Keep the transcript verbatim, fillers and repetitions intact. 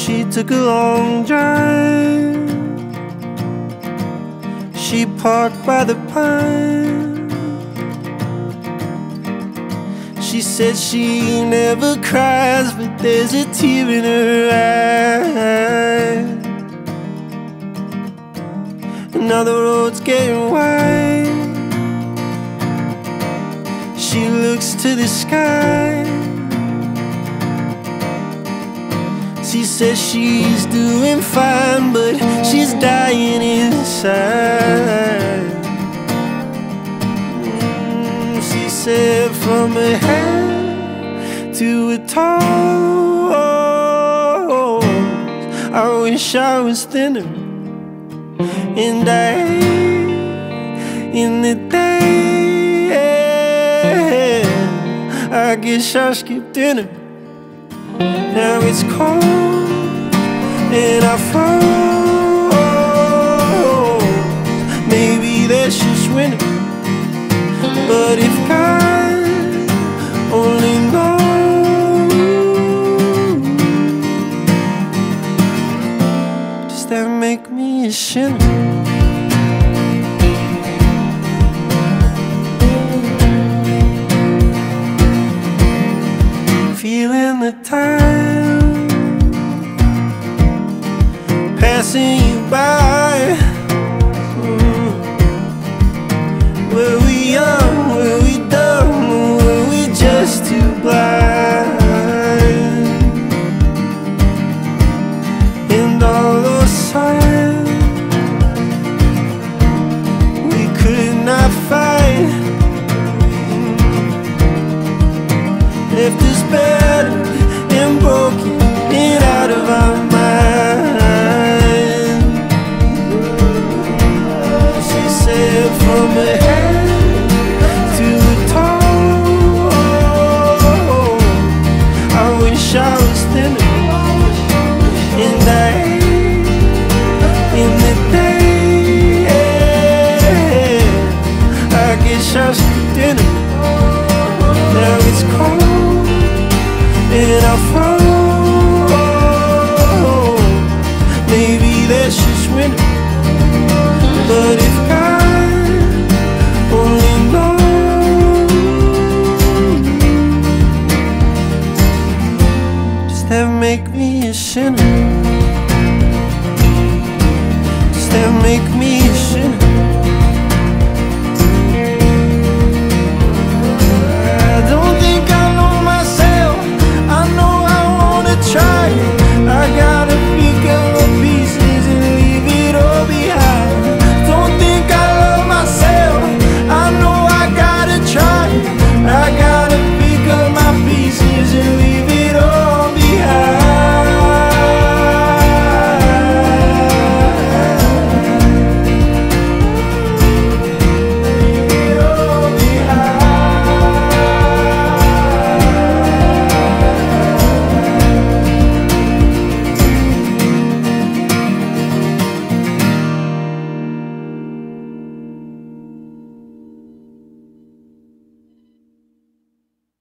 she took a long drive. She parked by the pine. She said she never cries, but there's a tear in her eye. And now the road's getting wide. She looks to the sky. She says she's doing fine, but she's dying inside. Mm, she said from her head to her toes, I wish I was thinner. And I hate in the day, I guess I skipped dinner. Now it's cold and I froze. Maybe that's just winter, but if God only knows, does that make me a sinner?